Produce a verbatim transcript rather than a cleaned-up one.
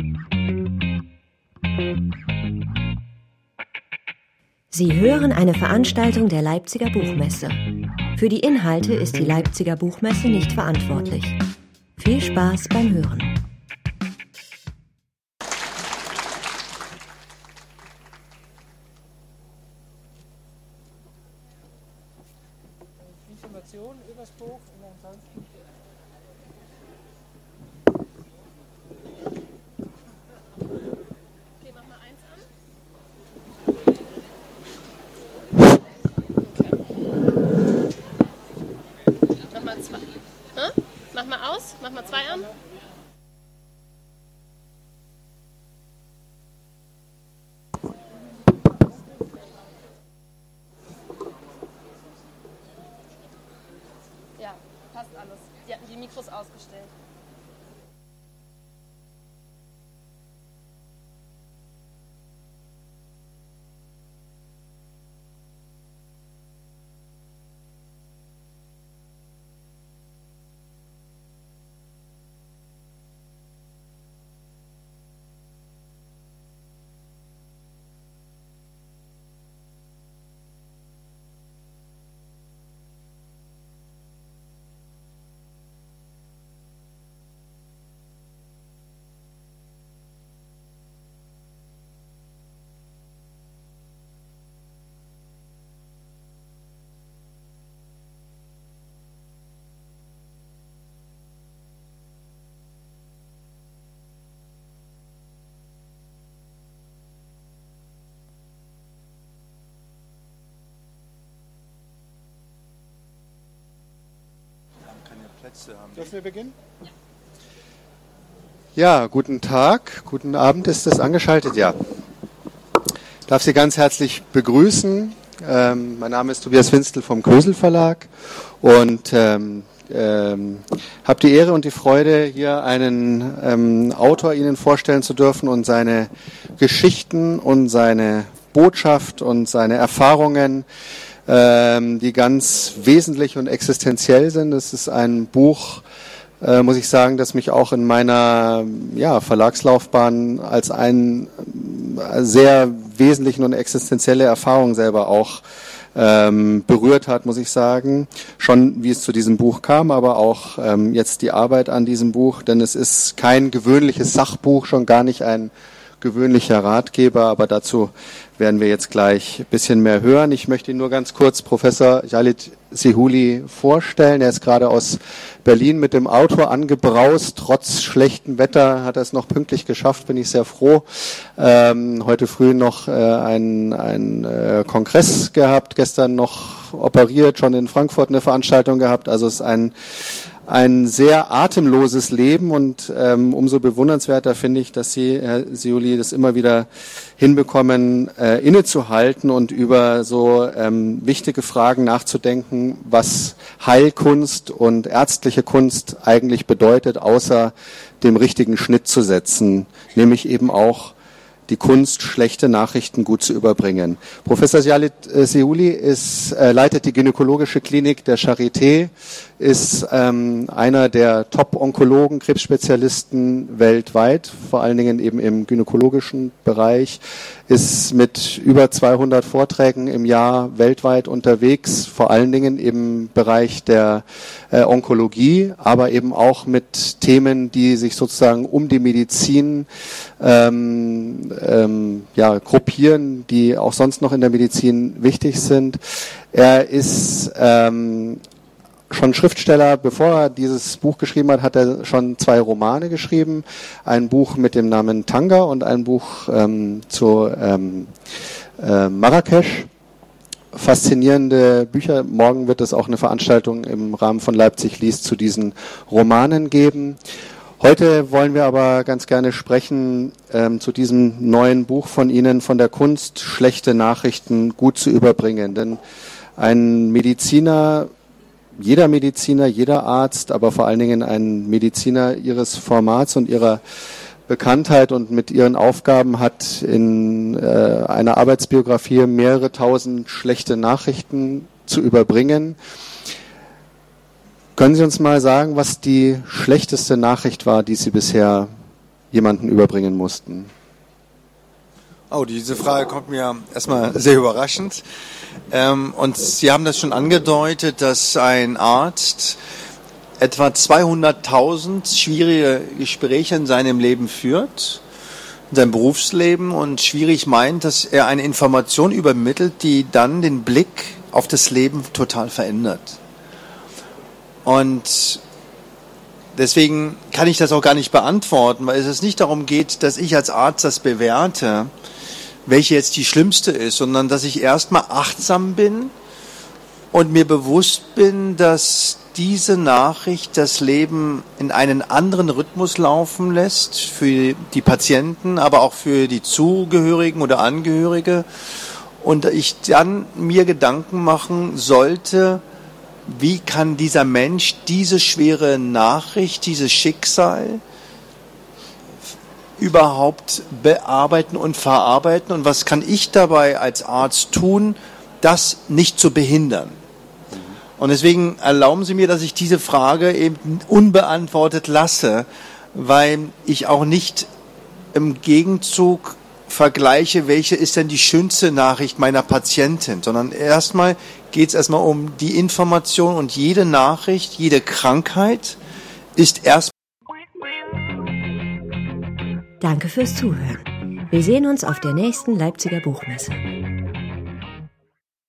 Sie hören eine Veranstaltung der Leipziger Buchmesse. Für die Inhalte ist die Leipziger Buchmesse nicht verantwortlich. Viel Spaß beim Hören. Informationen über das Buch und ansonsten. Okay, mach mal eins an. Mach mal zwei. Hm? Mach mal aus, mach mal zwei an. Ja, passt alles. Die hatten die Mikros ausgestellt. Dürfen wir beginnen? Ja, guten Tag, guten Abend, ist das angeschaltet? Ja. Ich darf Sie ganz herzlich begrüßen. Ähm, mein Name ist Tobias Winstel vom Kösel Verlag und ähm, ähm, habe die Ehre und die Freude, hier einen ähm, Autor Ihnen vorstellen zu dürfen und seine Geschichten und seine Botschaft und seine Erfahrungen, die ganz wesentlich und existenziell sind. Das ist ein Buch, äh, muss ich sagen, das mich auch in meiner ja, Verlagslaufbahn als ein äh, sehr wesentlichen und existenzielle Erfahrung selber auch ähm, berührt hat, muss ich sagen. Schon wie es zu diesem Buch kam, aber auch ähm, jetzt die Arbeit an diesem Buch, denn es ist kein gewöhnliches Sachbuch, schon gar nicht ein gewöhnlicher Ratgeber, aber dazu werden wir jetzt gleich ein bisschen mehr hören. Ich möchte Ihnen nur ganz kurz Professor Jalid Sehuli vorstellen. Er ist gerade aus Berlin mit dem Auto angebraust. Trotz schlechtem Wetter hat er es noch pünktlich geschafft, bin ich sehr froh. Ähm, heute früh noch äh, einen, einen äh, Kongress gehabt, gestern noch operiert, schon in Frankfurt eine Veranstaltung gehabt. Also es ist ein ein sehr atemloses Leben und ähm, umso bewundernswerter finde ich, dass Sie, Herr Sehuli, das immer wieder hinbekommen, äh, innezuhalten und über so ähm, wichtige Fragen nachzudenken, was Heilkunst und ärztliche Kunst eigentlich bedeutet, außer dem richtigen Schnitt zu setzen, nämlich eben auch die Kunst, schlechte Nachrichten gut zu überbringen. Professor Jalid Sehuli ist, äh, leitet die gynäkologische Klinik der Charité, ist ähm, einer der Top-Onkologen, Krebsspezialisten weltweit, vor allen Dingen eben im gynäkologischen Bereich, ist mit über zweihundert Vorträgen im Jahr weltweit unterwegs, vor allen Dingen im Bereich der äh, Onkologie, aber eben auch mit Themen, die sich sozusagen um die Medizin ähm, ähm, ja, gruppieren, die auch sonst noch in der Medizin wichtig sind. Er ist ähm, schon Schriftsteller. Bevor er dieses Buch geschrieben hat, hat er schon zwei Romane geschrieben. Ein Buch mit dem Namen Tanga und ein Buch ähm, zu ähm, äh, Marrakesch. Faszinierende Bücher. Morgen wird es auch eine Veranstaltung im Rahmen von Leipzig liest zu diesen Romanen geben. Heute wollen wir aber ganz gerne sprechen ähm, zu diesem neuen Buch von Ihnen, von der Kunst, schlechte Nachrichten gut zu überbringen. Denn ein Mediziner, jeder Mediziner, jeder Arzt, aber vor allen Dingen ein Mediziner Ihres Formats und Ihrer Bekanntheit und mit Ihren Aufgaben hat in äh, einer Arbeitsbiografie mehrere tausend schlechte Nachrichten zu überbringen. Können Sie uns mal sagen, was die schlechteste Nachricht war, die Sie bisher jemanden überbringen mussten? Oh, diese Frage kommt mir erstmal sehr überraschend. Ähm, und Sie haben das schon angedeutet, dass ein Arzt etwa zweihunderttausend schwierige Gespräche in seinem Leben führt, in seinem Berufsleben, und schwierig meint, dass er eine Information übermittelt, die dann den Blick auf das Leben total verändert. Und deswegen kann ich das auch gar nicht beantworten, weil es nicht darum geht, dass ich als Arzt das bewerte, welche jetzt die schlimmste ist, sondern dass ich erstmal achtsam bin und mir bewusst bin, dass diese Nachricht das Leben in einen anderen Rhythmus laufen lässt, für die Patienten, aber auch für die Zugehörigen oder Angehörige. Und ich dann mir Gedanken machen sollte, wie kann dieser Mensch diese schwere Nachricht, dieses Schicksal überhaupt bearbeiten und verarbeiten, und was kann ich dabei als Arzt tun, das nicht zu behindern. Und deswegen erlauben Sie mir, dass ich diese Frage eben unbeantwortet lasse, weil ich auch nicht im Gegenzug vergleiche, welche ist denn die schönste Nachricht meiner Patientin, sondern erstmal geht es erstmal um die Information, und jede Nachricht, jede Krankheit ist erst. Danke fürs Zuhören. Wir sehen uns auf der nächsten Leipziger Buchmesse.